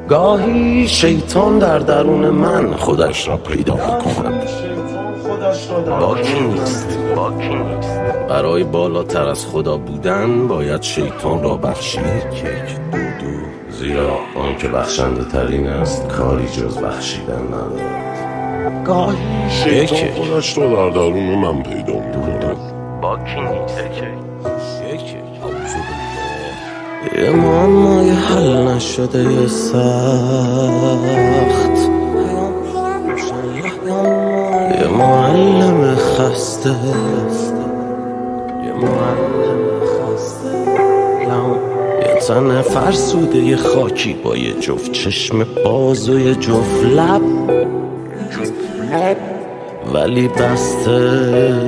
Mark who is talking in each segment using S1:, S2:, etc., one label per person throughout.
S1: گاهی شیطان در درون من خودش را پیدا می‌کند. باکی نیست. برای بالاتر از خدا بودن باید شیطان را بخشید. زیرا آن که بخشنده ترین است کاری جز بخشیدن ندارد. گاهی شیطان خودش را در درون من پیدا می‌کند. باکی نیست. یه معمای حل نشده سخت، یه معلم خسته، یه تن فرسوده یه خاکی با یه جفت چشم باز و یه جفت لب ولی بسته.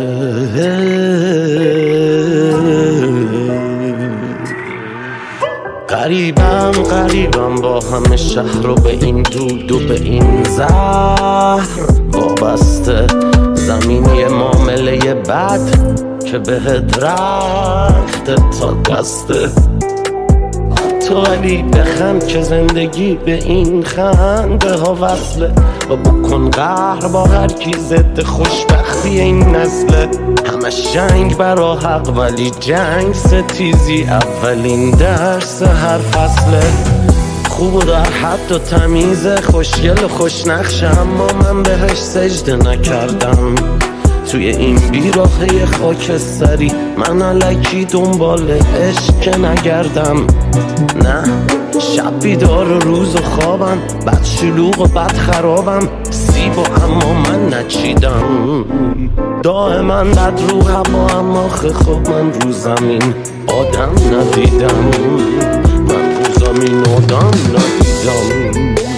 S1: غریبم با همه شهر و به این دود و به این زهر وابسته. زمینی معامله بد که بهت رخته تا دسته. تو ولی بخند که زندگی به این خنده ها وصله و بکن قهر با هر کی ضد خوشبختی این نسله. همش جنگ برا حق ولی جنگ ستیزی اولین درس هر فصله. خوب و در حد و تمیز خوشگل و خوشنقشه اما من بهش سجده نکردم. توی این بیراهه خاکستری من الکی دنبال عشق که نگردم. نه شب بیدار و روز و خوابم، بد شلوغ و بد خرابم، سیب و اما من نچیدم. دائما بد رو هوا اما خب من رو زمین آدم ندیدم. من رو زمین آدم ندیدم.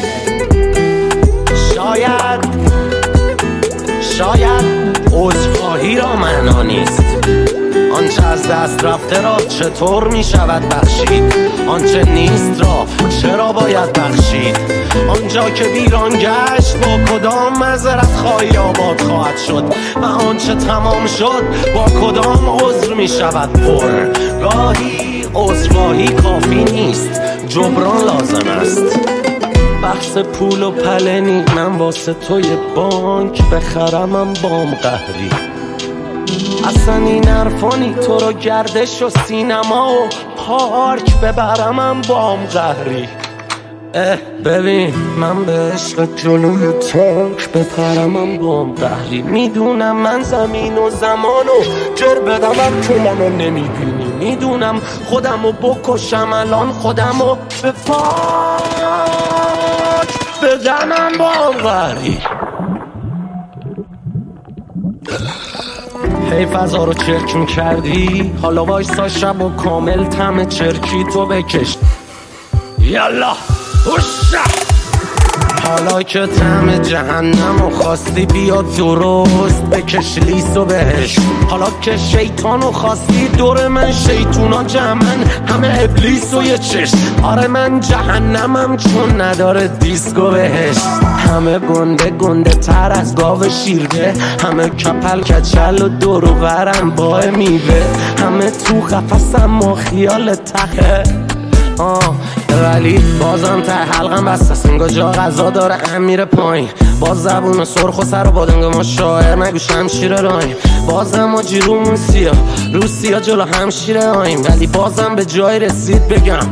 S1: شاید عذرخواهی را معنا نیست. آنچه از دست رفته را چطور می شود بخشید؟ آنچه نیست را چرا باید بخشید؟ آنجا که ویران گشت با کدام معذرت خواهی آباد خواهد شد؟ و آنچه تمام شد با کدام عذر می شود پر؟ گاهی عذرخواهی کافی نیست، جبران لازم است. بحث پول و پلنی من واسه توی بانک بخرمم بام قهری. اصلا این حرفانی تو رو گردش و سینما و پارک ببرمم بام قهری. ببین من به عشق جلوی تانک بپرمم بام قهری. میدونم من زمین و زمان و جر بدمم تو منو نمیبینی. میدونم خودمو بکشم الان خودمو به پاک بدنم بام قهری. هی فضا رو چرک میکردی، حالا وایسا شب و کامل تم چرکی تو بکش. یالا هوشا حالا که طعم جهنم و خواستی بیا درست بکش لیسو بهش. حالا که شیطانو خواستی دور من شیطونا جمعن همه ابلیس و یه چشم. آره من جهنمم چون نداره دیسکو بهش. همه گنده تر از گاو شیرده، همه کپل کچل و دور و برم با میوه. همه تو قفسم و خیال تخه ولی بازم ته حلقم بسته. انگار جا غذا داره میره پایین. باز زبون سرخ و سر و بادنگ ما شاعر مگو شمشیر رایم. بازم ما جیرومون سیاه روسیا جلو همشیره آیم. ولی بازم به جای رسید بگم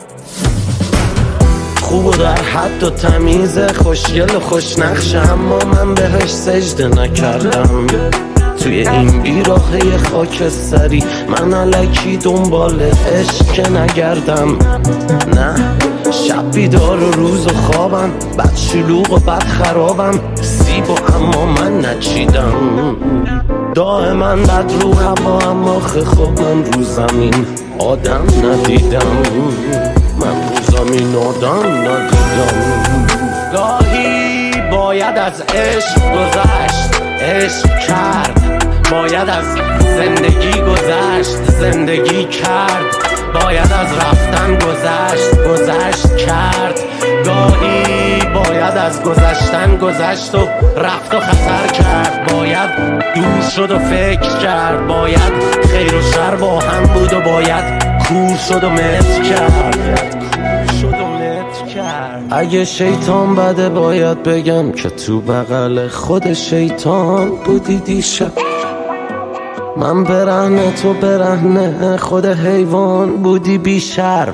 S1: خوب و در حد و تمیز خوشگل و خوشنقشه اما من بهش سجده نکردم. توی این بیراهه خاکستری من الکی دنبال عشق که نگردم. نه شب بیدار و روز و خوابم، بد شلوغ و بد خرابم، سیب و اما من نچیدم. دائما بد رو هوا اما خب من رو زمین آدم ندیدم. من رو زمین آدم ندیدم. گاهی باید از عشق گذشت، عشق کرد. باید از زندگی گذشت، زندگی کرد. باید از رفتن گذشت کرد. گاهی باید از گذشتن گذشت و رفت و خطر کرد. باید دور شد و فکر کرد. باید خیر و شر با هم بود و باید کور شد و مت کرد. اگه شیطان بده باید بگم که تو بغل خود شیطان بودی دیشب. من برهنه تو برهنه خود حیوان بودی بی شرم.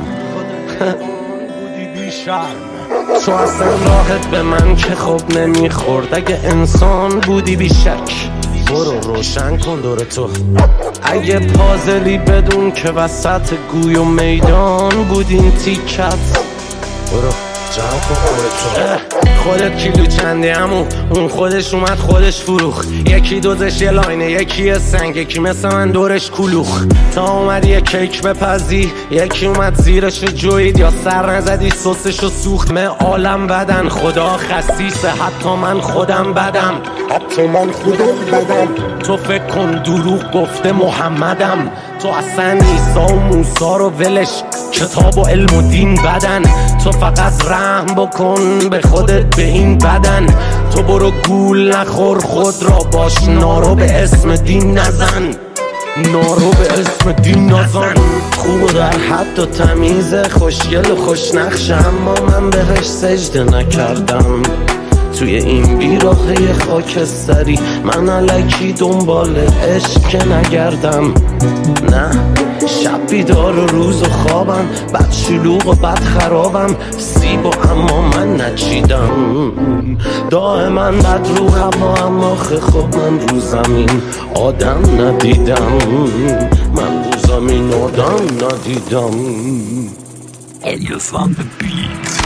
S1: تو اصلا راحت به من که خوب نمیخورد. اگه انسان بودی بی شک برو روشن کن دور تو. اگه پازلی بدون که وسط گوی و میدان بودین تیکت برو جمع کن خودت کیلو چندی همون اون خودش اومد خودش فروخ. یکی دوزش یه لاینه یکی یه سنگ یکی مثل من دورش کلوخ. تا اومد یه کیک بپزی یکی اومد زیرش جوید یا سر نزدی سسشو سوخت. من عالم بدن خدا خسیسه حتی من خودم بدم. تو فکر کن دروغ گفته محمدم. تو اصلا عیسی و موسی رو ولش کتاب و علم و دین بدن. تو فقط رحم بکن به خودت به این بدن. تو برو گول نخور خود را باش نارو به اسم دین نزن. نارو به اسم دین نزن. خوب در حد و تمیز خوشگل و خوشنقش اما من بهش سجده نکردم. توی این بیراهه خاکستری من الکی دنبال عشق که نگردم. نه شب بیدار و روز و خوابم بد شلوغ و بد خرابم. سیب و اما من نچیدم دائما بد رو هوا اما خب من رو زمین آدم ندیدم. من رو زمین آدم ندیدم.
S2: Elias on the beat.